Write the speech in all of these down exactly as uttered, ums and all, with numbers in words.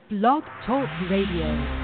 Blog Talk Radio.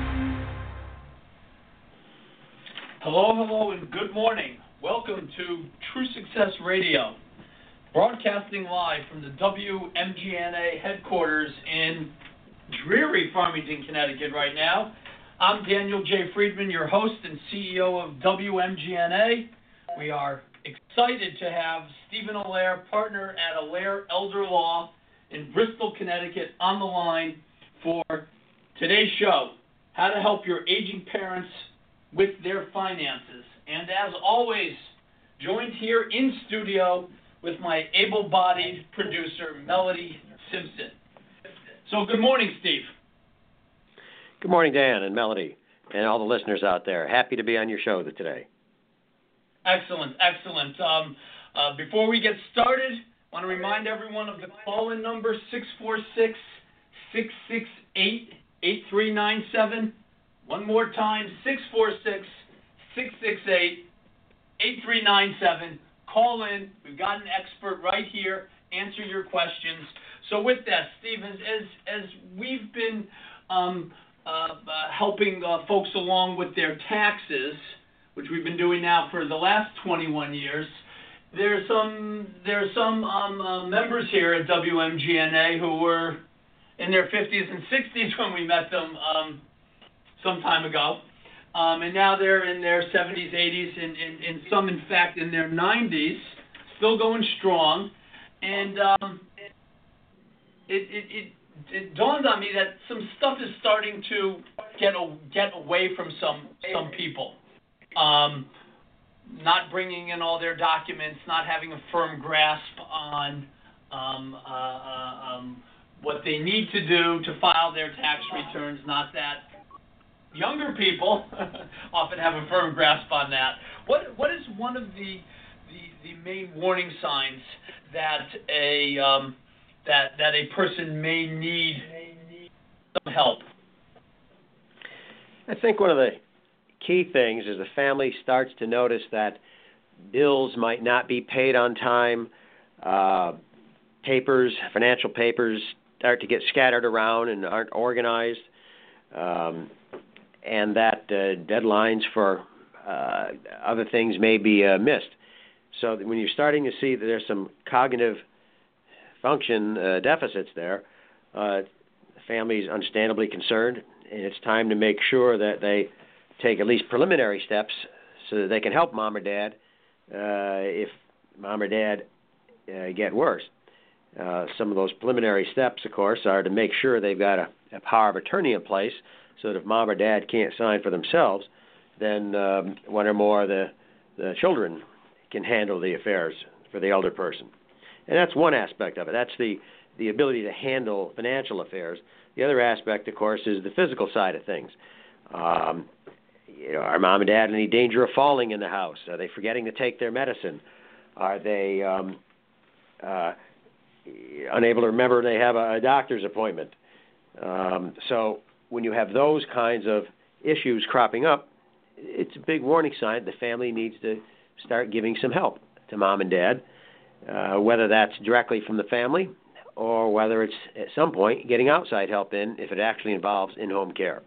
Hello, hello, and good morning. Welcome to True Success Radio, broadcasting live from the W M G N A headquarters in dreary Farmington, Connecticut right now. I'm Daniel J. Friedman, your host and C E O of W M G N A. We are excited to have Stephen Allaire, partner at Allaire Elder Law in Bristol, Connecticut, on the line for today's show, how to help your aging parents with their finances. And as always, joined here in studio with my able-bodied producer, Melody Simpson. So good morning, Steve. Good morning, Dan and Melody, and all the listeners out there. Happy to be on your show today. Excellent, excellent. Um, uh, before we get started, I want to remind everyone of the call-in number, six four six, six six eight, eight three nine seven. One more time, six four six, six six eight, eight three nine seven. Call in. We've got an expert right here. Answer your questions. So with that, Steve, as, as, as we've been um, uh, uh, helping uh, folks along with their taxes, which we've been doing now for the last twenty-one years, there's some there's some um, uh, members here at W M G N A who were in their fifties and sixties when we met them um, some time ago, um, and now they're in their seventies, eighties, and, and, and some, in fact, in their nineties, still going strong. And um, it, it, it, it dawned on me that some stuff is starting to get a, get away from some some people. Um, not bringing in all their documents, not having a firm grasp on um, uh, uh, um, what they need to do to file their tax returns, not that younger people often have a firm grasp on that. What What is one of the the, the main warning signs that a um, that that a person may need some help? I think one of the key things is the family starts to notice that bills might not be paid on time, uh, papers, financial papers start to get scattered around and aren't organized, um, and that uh, deadlines for uh, other things may be uh, missed. So when you're starting to see that there's some cognitive function uh, deficits there, uh, the family is understandably concerned, and it's time to make sure that they take at least preliminary steps so that they can help mom or dad uh, if mom or dad uh, get worse. Uh, some of those preliminary steps, of course, are to make sure they've got a, a power of attorney in place so that if mom or dad can't sign for themselves, then um, one or more of the, the children can handle the affairs for the elder person. And that's one aspect of it. That's the, the ability to handle financial affairs. The other aspect, of course, is the physical side of things. Um, You know, are mom and dad in any danger of falling in the house? Are they forgetting to take their medicine? Are they um, uh, unable to remember they have a, a doctor's appointment? Um, so when you have those kinds of issues cropping up, it's a big warning sign the family needs to start giving some help to mom and dad, uh, whether that's directly from the family or whether it's at some point getting outside help in if it actually involves in-home care.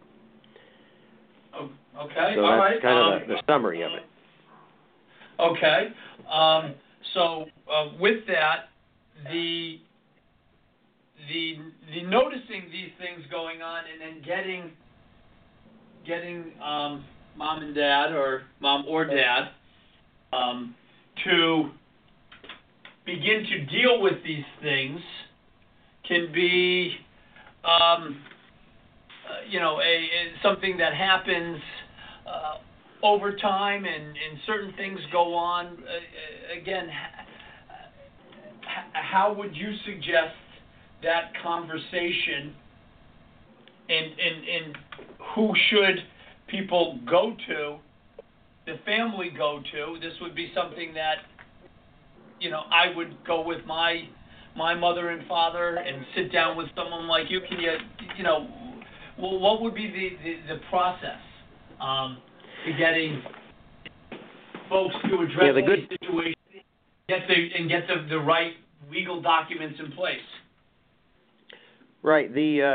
Okay, so all that's right. kind um, of the, the summary of it. Okay. Um, so uh, with that, the the the noticing these things going on and then getting getting um, mom and dad or mom or dad um, to begin to deal with these things can be um, uh, you know a, a something that happens Uh, over time, and, and certain things go on. Uh, again, h- how would you suggest that conversation, and, and, and who should people go to, the family go to? This would be something that, you know, I would go with my my mother and father and sit down with someone like you. Can you, you know, well, what would be the, the, the process Um, to getting folks to address yeah, the good, these situations, get the, and get the, the right legal documents in place? Right. The uh,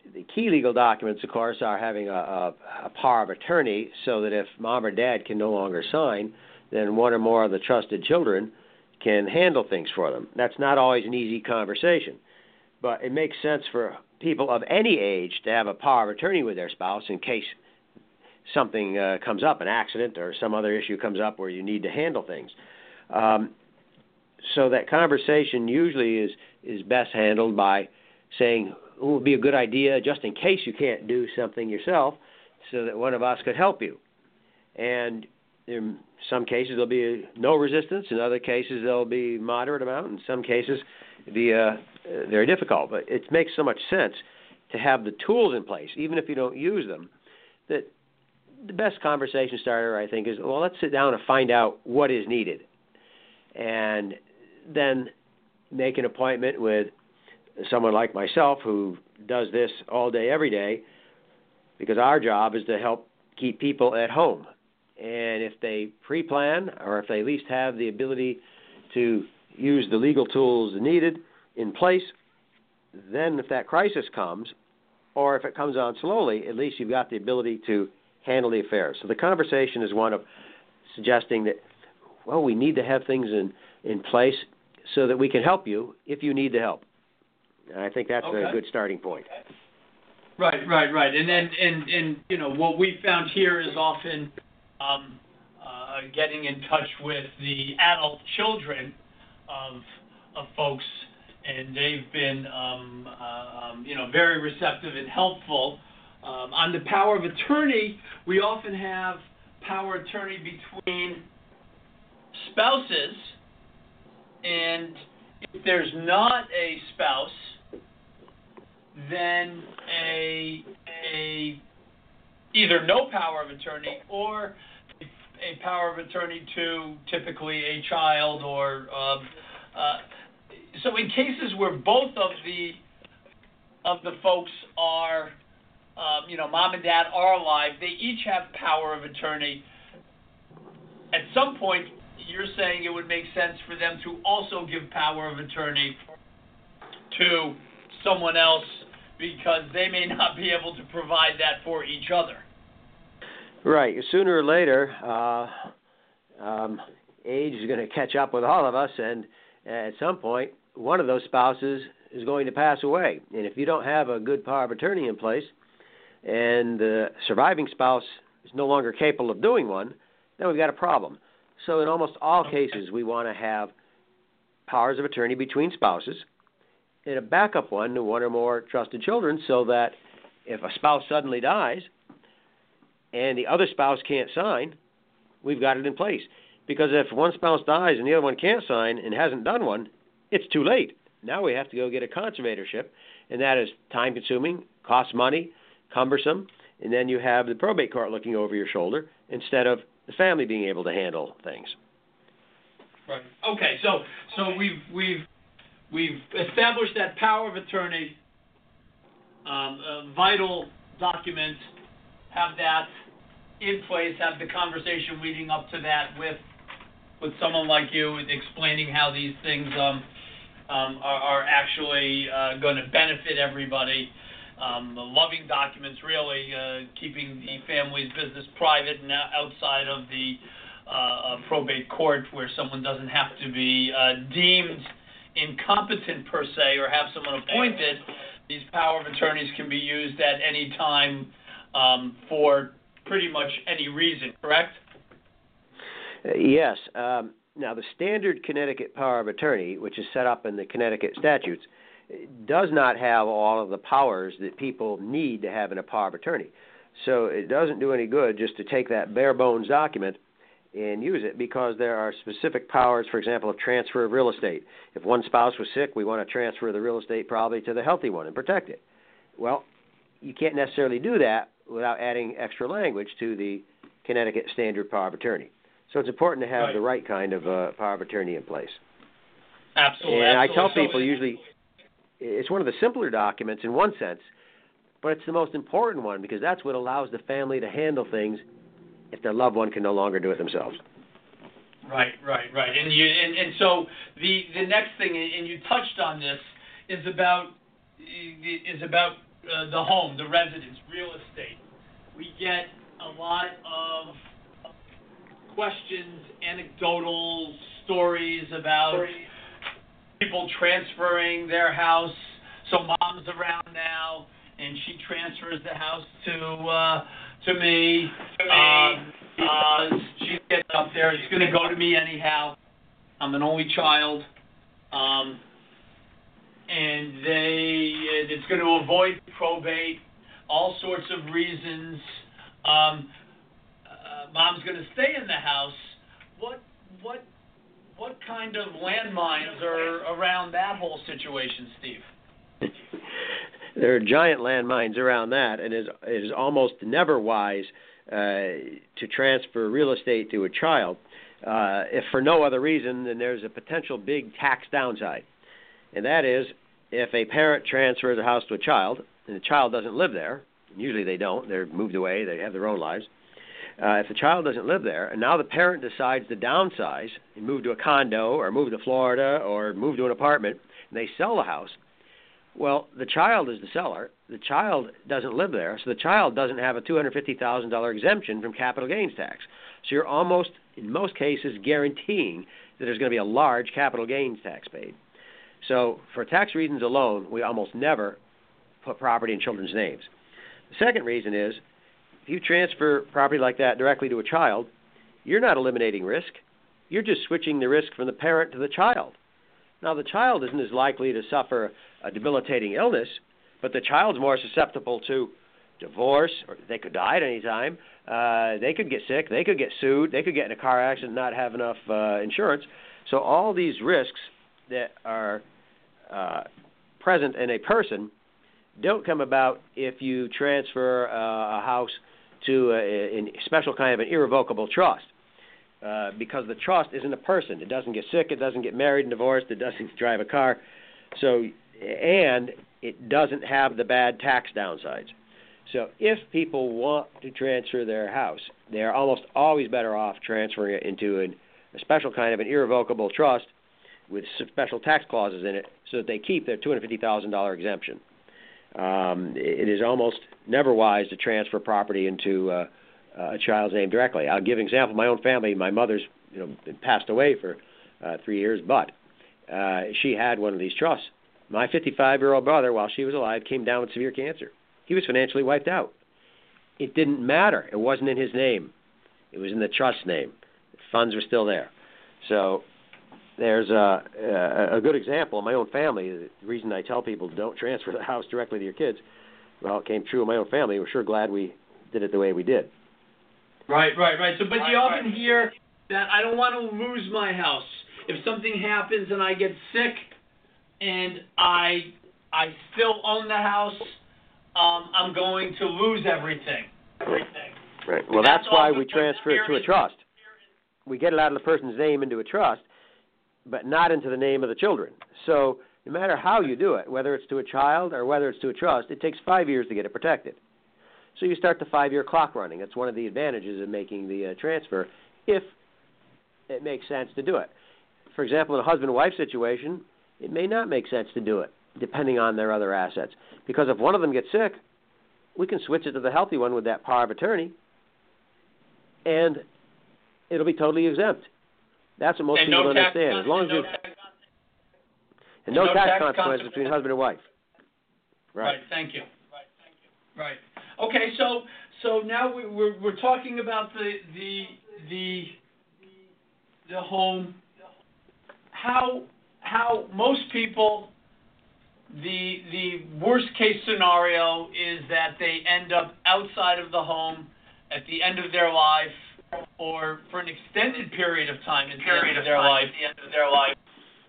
the key legal documents, of course, are having a, a, a power of attorney so that if mom or dad can no longer sign, then one or more of the trusted children can handle things for them. That's not always an easy conversation, but it makes sense for people of any age to have a power of attorney with their spouse in case something uh, comes up, an accident or some other issue comes up where you need to handle things. Um, so that conversation usually is, is best handled by saying, it would be a good idea just in case you can't do something yourself so that one of us could help you. And in some cases there'll be no resistance. In other cases there'll be moderate amount. In some cases it'll be uh, very difficult. But it makes so much sense to have the tools in place, even if you don't use them, that the best conversation starter, I think, is, well, let's sit down and find out what is needed. And then make an appointment with someone like myself who does this all day, every day, because our job is to help keep people at home. And if they pre-plan, or if they at least have the ability to use the legal tools needed in place, then if that crisis comes, or if it comes on slowly, at least you've got the ability to handle the affair. So the conversation is one of suggesting that, well, we need to have things in, in place so that we can help you if you need the help. And I think that's okay. A good starting point. Right, right, right. And then, and, and you know, what we found here is often um, uh, getting in touch with the adult children of of folks, and they've been, um, uh, um, you know, very receptive and helpful. Um, on the power of attorney, we often have power of attorney between spouses, and if there's not a spouse, then a a either no power of attorney or a, a power of attorney to typically a child, or uh, uh, so in cases where both of the of the folks are, um, you know, mom and dad are alive, they each have power of attorney. At some point, you're saying it would make sense for them to also give power of attorney to someone else, because they may not be able to provide that for each other. Right. Sooner or later, uh, um, age is going to catch up with all of us, and at some point, one of those spouses is going to pass away. And if you don't have a good power of attorney in place, and the surviving spouse is no longer capable of doing one, then we've got a problem. So in almost all cases, we want to have powers of attorney between spouses, and a backup one to one or more trusted children, so that if a spouse suddenly dies and the other spouse can't sign, we've got it in place. Because if one spouse dies and the other one can't sign and hasn't done one, it's too late. Now we have to go get a conservatorship, and that is time-consuming, costs money, cumbersome, and then you have the probate court looking over your shoulder instead of the family being able to handle things. Right. Okay. So so we've we've we've established that power of attorney, um, a vital document. Have that in place. Have the conversation leading up to that with with someone like you, explaining how these things um, um, are, are actually uh, going to benefit everybody. Um, the loving documents, really uh, keeping the family's business private and outside of the uh, uh, probate court, where someone doesn't have to be uh, deemed incompetent per se or have someone appointed. These power of attorneys can be used at any time um, for pretty much any reason, correct? Uh, yes. Um, now, the standard Connecticut power of attorney, which is set up in the Connecticut statutes, does not have all of the powers that people need to have in a power of attorney. So it doesn't do any good just to take that bare bones document and use it, because there are specific powers, for example, of transfer of real estate. If one spouse was sick, we want to transfer the real estate probably to the healthy one and protect it. Well, you can't necessarily do that without adding extra language to the Connecticut standard power of attorney. So it's important to have right. the right kind of uh, power of attorney in place. Absolutely. And absolutely. I tell people usually it's one of the simpler documents in one sense, but it's the most important one, because that's what allows the family to handle things if their loved one can no longer do it themselves. Right, right, right. And you and, and so the the next thing, and you touched on this, is about is about uh, the home, the residence, real estate. We get a lot of questions, anecdotal stories about people transferring their house. So mom's around now, and she transfers the house to uh, to me. Um, because she gets up there, it's going to go to me anyhow. I'm an only child, um, and they it's going to avoid probate, all sorts of reasons. Um, uh, mom's going to stay in the house. What what what kind of landmines are around that whole situation, Steve? There are giant landmines around that, and it is, it is almost never wise uh, to transfer real estate to a child, uh, if for no other reason than there's a potential big tax downside. And that is, if a parent transfers a house to a child, and the child doesn't live there, usually they don't, they're moved away, they have their own lives. Uh, if the child doesn't live there, and now the parent decides to downsize and move to a condo or move to Florida or move to an apartment, and they sell the house, well, the child is the seller. The child doesn't live there, so the child doesn't have a two hundred fifty thousand dollars exemption from capital gains tax. So you're almost, in most cases, guaranteeing that there's going to be a large capital gains tax paid. So for tax reasons alone, we almost never put property in children's names. The second reason is, if you transfer property like that directly to a child, you're not eliminating risk. You're just switching the risk from the parent to the child. Now, the child isn't as likely to suffer a debilitating illness, but the child's more susceptible to divorce, or they could die at any time. Uh, they could get sick. They could get sued. They could get in a car accident and not have enough uh, insurance. So all these risks that are uh, present in a person don't come about if you transfer uh, a house to a, a special kind of an irrevocable trust. Uh, because the trust isn't a person. It doesn't get sick, it doesn't get married and divorced, it doesn't drive a car. So, and it doesn't have the bad tax downsides. So if people want to transfer their house, they are almost always better off transferring it into an, a special kind of an irrevocable trust with special tax clauses in it so that they keep their two hundred fifty thousand dollars exemption. Um, it is almost never wise to transfer property into uh, a child's name directly. I'll give an example. My own family, my mother's, you know, passed away for uh, three years, but uh, she had one of these trusts. My fifty-five-year-old brother, while she was alive, came down with severe cancer. He was financially wiped out. It didn't matter. It wasn't in his name. It was in the trust name. The funds were still there. So there's a, a, a good example in my own family. The reason I tell people don't transfer the house directly to your kids, well, it came true in my own family. We're sure glad we did it the way we did. Right, right, right. So, but you often hear that I don't want to lose my house. If something happens and I get sick, and I I still own the house, um, I'm going to lose everything. Everything. Right. Well, that's, that's why we transfer it to a trust. We get it out of the person's name into a trust, but not into the name of the children. So, no matter how you do it, whether it's to a child or whether it's to a trust, it takes five years to get it protected. So you start the five-year clock running. That's one of the advantages of making the uh, transfer, if it makes sense to do it. For example, in a husband-wife situation, it may not make sense to do it, depending on their other assets. Because if one of them gets sick, we can switch it to the healthy one with that power of attorney, and it'll be totally exempt. That's what most and people no don't understand. As long as no you tax, and no, no tax, tax consequences between husband and wife. Right. Right. Thank you. Right. Thank you. Right. Okay. So so now we, we're we're talking about the the the the home. How how most people, the the worst case scenario is that they end up outside of the home at the end of their life, or for an extended period of time at the end of their life. At the end of their life.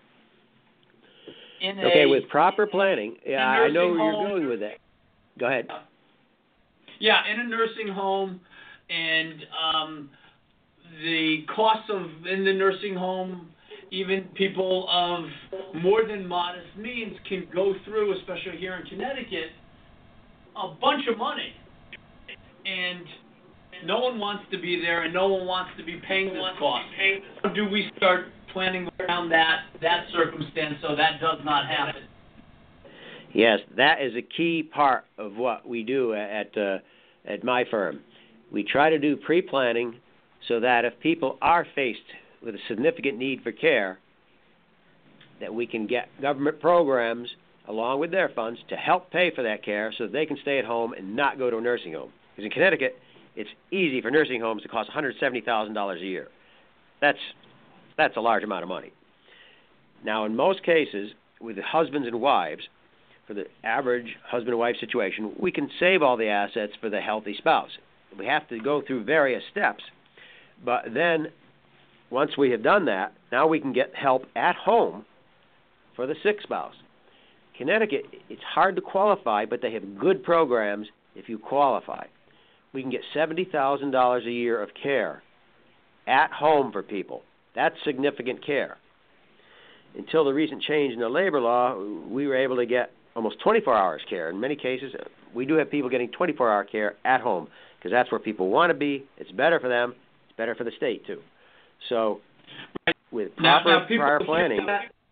In okay, a, with proper planning, yeah, I know where home, you're going with that. Go ahead. Yeah, in a nursing home, and um, the costs of in the nursing home, even people of more than modest means can go through, especially here in Connecticut, a bunch of money, and no one wants to be there, and no one wants to be paying this cost. How do we start planning around that that circumstance so that does not happen? Yes, that is a key part of what we do at uh, at my firm. We try to do pre-planning so that if people are faced with a significant need for care, that we can get government programs along with their funds to help pay for that care so that they can stay at home and not go to a nursing home. Because in Connecticut, it's easy for nursing homes to cost one hundred seventy thousand dollars a year. That's that's a large amount of money. Now, in most cases, with the husbands and wives, for the average husband and wife situation, we can save all the assets for the healthy spouse. We have to go through various steps, but then once we have done that, now we can get help at home for the sick spouse. Connecticut, it's hard to qualify, but they have good programs if you qualify. We can get seventy thousand dollars a year of care at home for people. That's significant care. Until the recent change in the labor law, we were able to get almost twenty-four hours care. In many cases, we do have people getting twenty-four hour care at home because that's where people want to be. It's better for them. It's better for the state, too. So with proper now, now prior planning...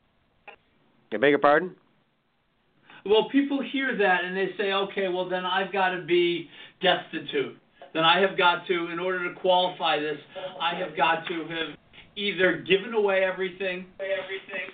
I beg your pardon? Well, people hear that and they say, okay, well, then I've got to be destitute. Then I have got to, in order to qualify this, I have got to have either given away everything, everything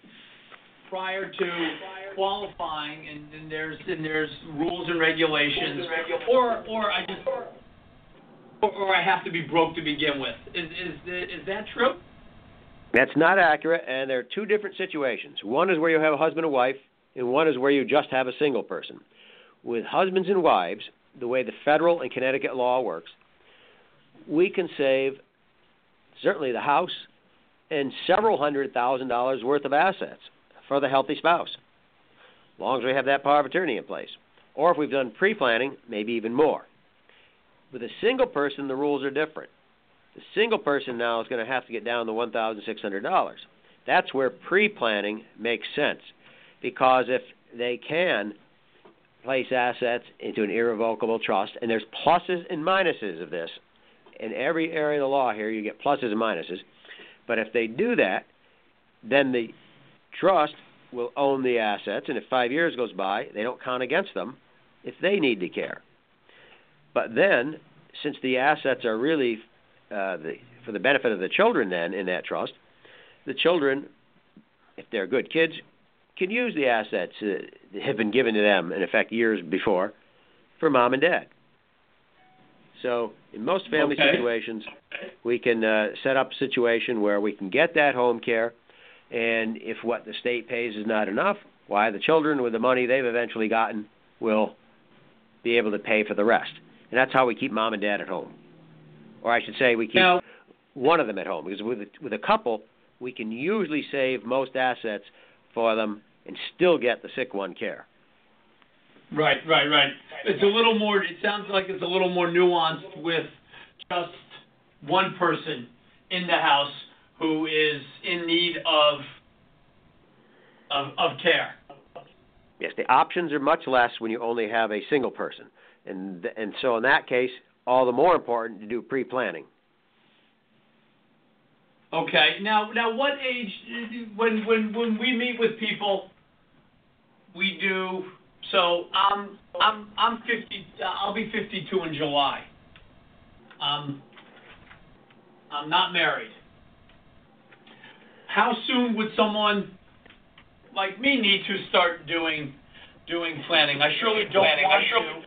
prior to qualifying, and, and there's and there's rules and regulations, or or I just or, or I have to be broke to begin with. Is is is that true? That's not accurate, and there are two different situations. One is where you have a husband and wife, and one is where you just have a single person. With husbands and wives, the way the federal and Connecticut law works, we can save certainly the house and several hundred thousand dollars worth of assets for the healthy spouse, as long as we have that power of attorney in place. Or if we've done pre-planning, maybe even more. With a single person, the rules are different. The single person now is going to have to get down to one thousand six hundred dollars. That's where pre-planning makes sense, because if they can place assets into an irrevocable trust, and there's pluses and minuses of this. In every area of the law here, you get pluses and minuses. But if they do that, then the trust will own the assets, and if five years goes by, they don't count against them if they need the care. But then, since the assets are really uh, the, for the benefit of the children then in that trust, the children, if they're good kids, can use the assets uh, that have been given to them, in effect, years before, for mom and dad. So in most family okay. situations, we can uh, set up a situation where we can get that home care, and if what the state pays is not enough, why, the children with the money they've eventually gotten will be able to pay for the rest. And that's how we keep mom and dad at home. Or I should say we keep now, one of them at home, because with a, with a couple, we can usually save most assets for them and still get the sick one care. Right, right, right. It's a little more, it sounds like it's a little more nuanced with just one person in the house who is in need of of, of care. Yes, the options are much less when you only have a single person. And and so in that case, all the more important to do pre-planning. Okay. Now, now, what age? When when when we meet with people, we do. So I'm I'm I'm fifty. I'll be fifty-two in July. Um, I'm not married. How soon would someone like me need to start doing doing planning? I surely don't planning. want to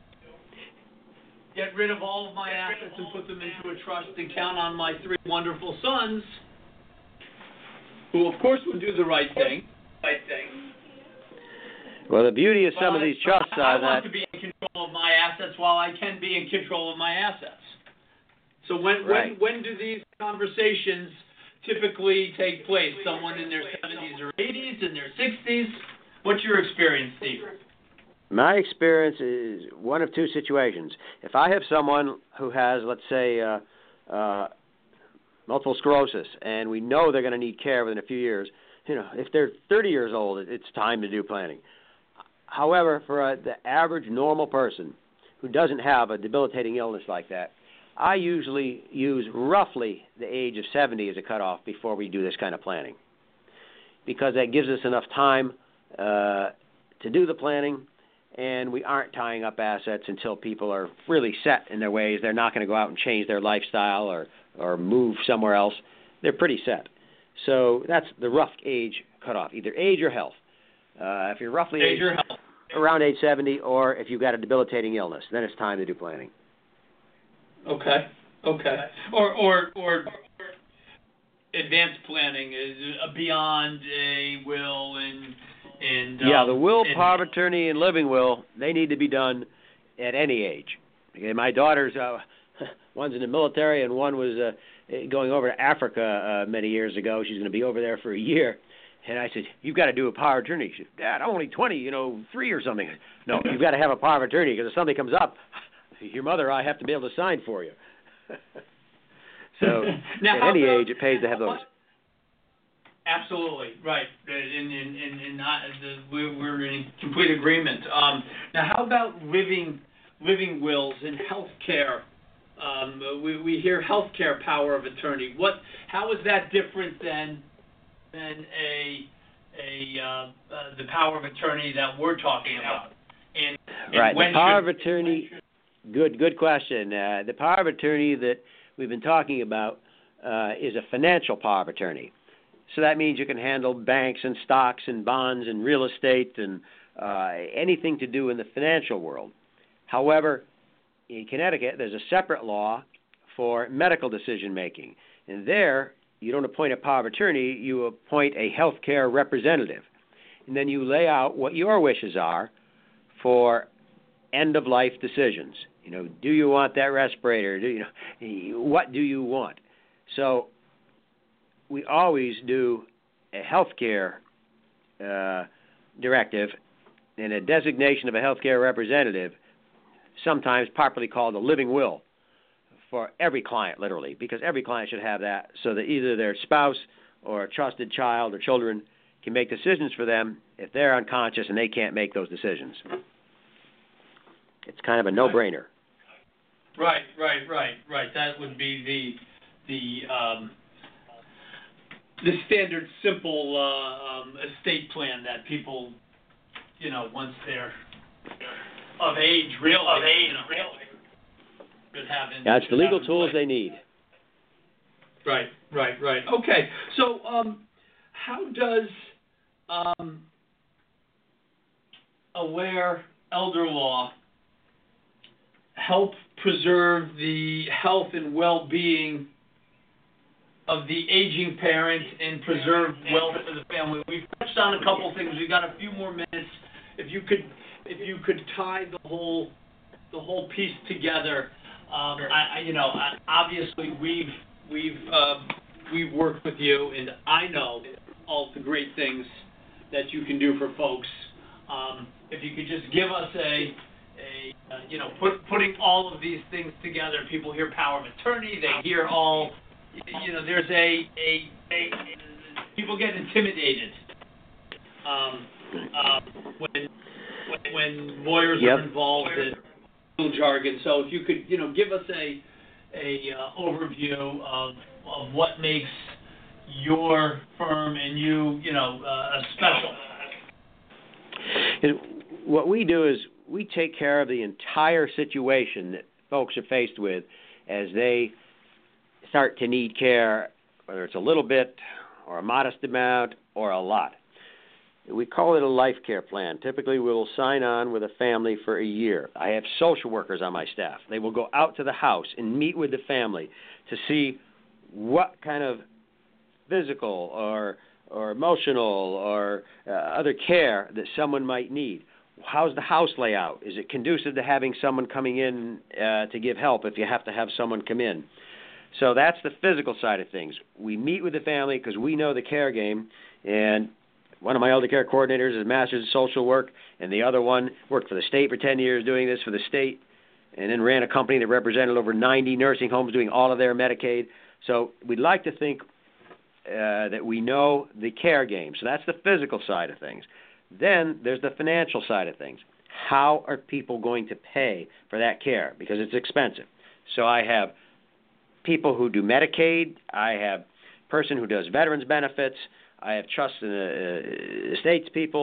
get rid of all of my assets and put them into a trust and count on my three wonderful sons, who of course would do the right thing. Right thing. Well, the beauty of some but of these I, trusts I, are I want that to be in control of my assets while I can be in control of my assets. So when right. when when do these conversations typically take place? Someone in their seventies or eighties, in their sixties? What's your experience, Steve? My experience is one of two situations. If I have someone who has, let's say, uh, uh, multiple sclerosis, and we know they're going to need care within a few years, you know, if they're thirty years old, it's time to do planning. However, for uh, the average normal person who doesn't have a debilitating illness like that, I usually use roughly the age of seventy as a cutoff before we do this kind of planning, because that gives us enough time uh, to do the planning, and we aren't tying up assets until people are really set in their ways. They're not going to go out and change their lifestyle or, or move somewhere else. They're pretty set. So that's the rough age cutoff, either age or health. Uh, if you're roughly Age age, or health. around age seventy, or if you've got a debilitating illness, then it's time to do planning. Okay. Okay. Or or or advanced planning is beyond a will and and yeah, um, the will, and, power of attorney, and living will, they need to be done at any age. Okay, my daughters, uh, one's in the military and one was uh, going over to Africa uh, many years ago. She's going to be over there for a year. And I said, you've got to do a power of attorney. She said, Dad, I'm only twenty, you know, three or something. No, you've got to have a power of attorney because if something comes up, your mother or I have to be able to sign for you. So now, at any about, age, it pays to have those. Absolutely, right. And, and, and, and not, the, we're in complete agreement. Um, now, how about living living wills and health care? Um, we, we hear health care power of attorney. What? How is that different than than a a uh, uh, the power of attorney that we're talking about? And, and right. when The power should, of attorney. Good. Good question. Uh, the power of attorney that we've been talking about uh, is a financial power of attorney. So that means you can handle banks and stocks and bonds and real estate and uh, anything to do in the financial world. However, in Connecticut, there's a separate law for medical decision making. And there, you don't appoint a power of attorney, you appoint a healthcare representative. And then you lay out what your wishes are for end-of-life decisions. You know, do you want that respirator? Do you know, what do you want? So we always do a healthcare uh, directive and a designation of a healthcare representative, sometimes properly called a living will, for every client, literally, because every client should have that so that either their spouse or a trusted child or children can make decisions for them if they're unconscious and they can't make those decisions. It's kind of a no-brainer. Right, right, right, right. That would be the the um, the standard simple uh, um, estate plan that people, you know, once they're of age, real of age, you know, really, should have. In, That's the legal tools play. they need. Right, right, right. Okay, so um, how does um, Aware elder law help preserve the health and well-being of the aging parent and preserve wealth for the family? We've touched on a couple things. We've got a few more minutes. If you could, if you could tie the whole, the whole piece together. Um, I, I, you know, I, obviously we've we've uh, we've worked with you, and I know all the great things that you can do for folks. Um, if you could just give us a A, uh, you know, put, putting all of these things together. People hear power of attorney. They hear all, you know, there's a, a, a people get intimidated um, uh, when, when when lawyers Yep. are involved in legal jargon. So if you could, you know, give us a a uh, overview of of what makes your firm and you, you know, uh, special. And what we do is we take care of the entire situation that folks are faced with as they start to need care, whether it's a little bit or a modest amount or a lot. We call it a life care plan. Typically, we will sign on with a family for a year. I have social workers on my staff. They will go out to the house and meet with the family to see what kind of physical or or emotional or uh, other care that someone might need. How's the house layout? Is it conducive to having someone coming in uh, to give help if you have to have someone come in? So that's the physical side of things. We meet with the family because we know the care game, and one of my elder care coordinators is a master's in social work, and the other one worked for the state for ten years doing this for the state, and then ran a company that represented over ninety nursing homes doing all of their Medicaid. So we'd like to think uh, that we know the care game. So that's the physical side of things. Then there's the financial side of things. How are people going to pay for that care? Because it's expensive. So I have people who do Medicaid. I have a person who does veterans benefits. I have trust in the uh, estates people.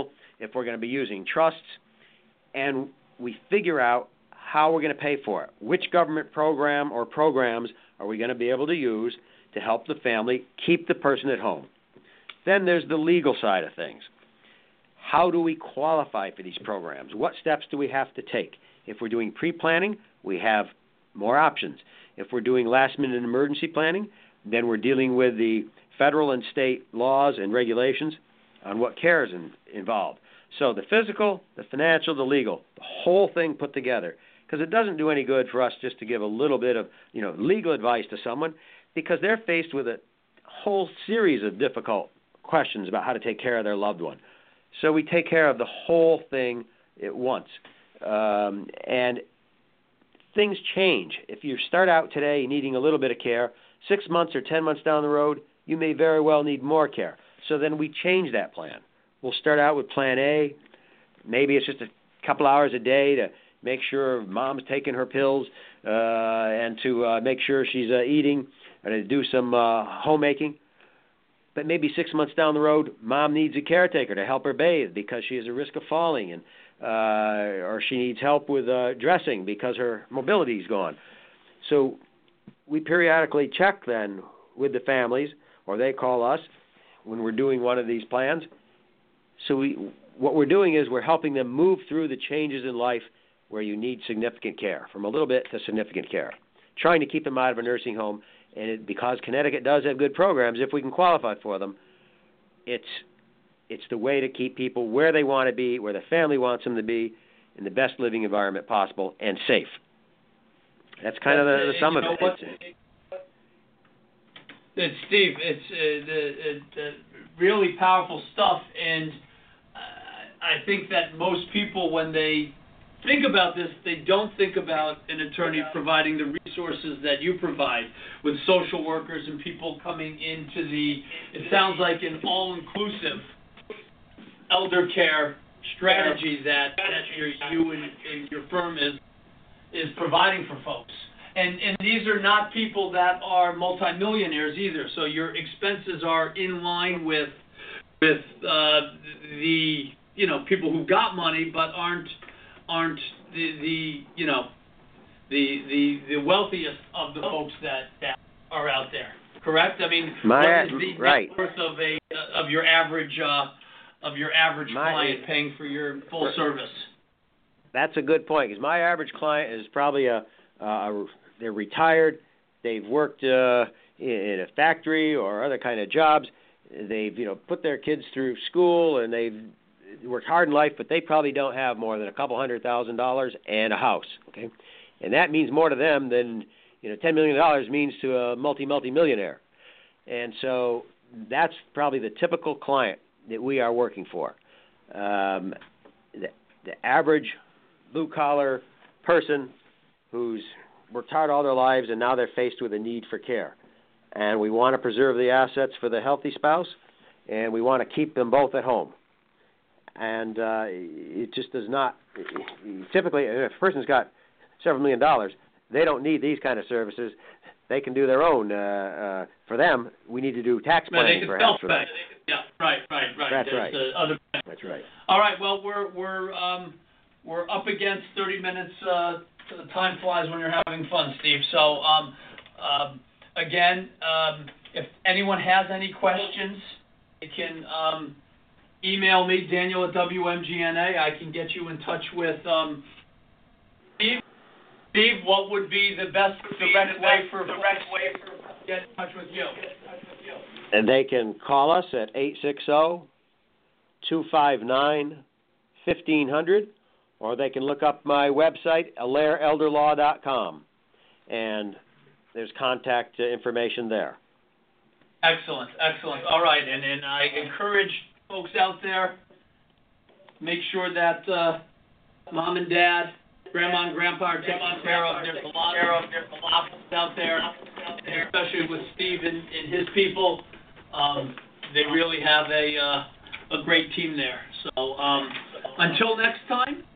if we're going to be using trusts, and we figure out how we're going to pay for it. Which government program or programs are we going to be able to use to help the family keep the person at home? Then there's the legal side of things. How do we qualify for these programs? What steps do we have to take? If we're doing pre-planning, we have more options. If we're doing last-minute emergency planning, then we're dealing with the federal and state laws and regulations on what care is in, involved. So the physical, the financial, the legal, the whole thing put together. Because it doesn't do any good for us just to give a little bit of, you know, legal advice to someone, because they're faced with a whole series of difficult questions about how to take care of their loved one. So we take care of the whole thing at once. Um, and things change. If you start out today needing a little bit of care, six months or ten months down the road, you may very well need more care. So then we change that plan. We'll start out with plan A. Maybe it's just a couple hours a day to make sure mom's taking her pills uh, and to uh, make sure she's uh, eating and to do some uh, homemaking. But maybe six months down the road, mom needs a caretaker to help her bathe because she has a risk of falling, and uh, or she needs help with uh, dressing because her mobility is gone. So we periodically check then with the families, or they call us when we're doing one of these plans. So we, what we're doing is we're helping them move through the changes in life where you need significant care, from a little bit to significant care, trying to keep them out of a nursing home. And it, because Connecticut does have good programs, if we can qualify for them, it's it's the way to keep people where they want to be, where the family wants them to be, in the best living environment possible and safe. That's kind of the, the sum of it. It's, it's Steve. It's uh, the, the really powerful stuff, and uh, I think that most people, when they think about this, they don't think about an attorney providing the resources that you provide with social workers and people coming into the, it sounds like an all-inclusive elder care strategy that, that your, you and, and your firm is is providing for folks. And and these are not people that are multimillionaires either, so your expenses are in line with with uh, the, you know, people who got money but aren't aren't the, the you know the, the the wealthiest of the folks that, that are out there, correct? I mean, My, what is the right. net worth of a of your average uh, of your average My, client paying for your full service? That's a good point, because my average client is probably a, a they're retired, they've worked uh, in a factory or other kind of jobs, they've you know put their kids through school and they've worked hard in life, but they probably don't have more than a couple hundred thousand dollars and a house. Okay, and that means more to them than you know ten million dollars means to a multi multi millionaire. And so that's probably the typical client that we are working for. Um, the, the average blue collar person who's worked hard all their lives and now they're faced with a need for care. And we want to preserve the assets for the healthy spouse, and we want to keep them both at home. And uh, it just does not, typically, if a person's got several million dollars, they don't need these kind of services. They can do their own. Uh, uh, for them, we need to do tax planning, perhaps. For them. Yeah, right, right, right. That's There's right. Uh, other... That's right. All right. Well, we're we're um, we're up against thirty minutes. Uh, time flies when you're having fun, Steve. So um, um, again, um, if anyone has any questions, they can um, email me, Daniel at W M G N A. I can get you in touch with um, Steve. Steve, what would be the best direct way for direct way for get in touch with you? And they can call us at eight six zero, two five nine, fifteen hundred, or they can look up my website, alair elder law dot com, and there's contact uh, information there. Excellent, excellent. All right, and, and I encourage folks out there, make sure that uh, mom and dad, grandma and grandpa are taken care of. There's a lot of there's a lot out there, and especially with Steve and, and his people. Um, they really have a uh, a great team there. So um, until next time,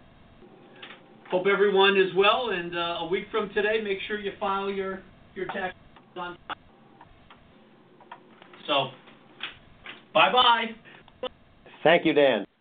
hope everyone is well. And uh, a week from today, make sure you file your your taxes on time. So bye bye. Thank you, Dan.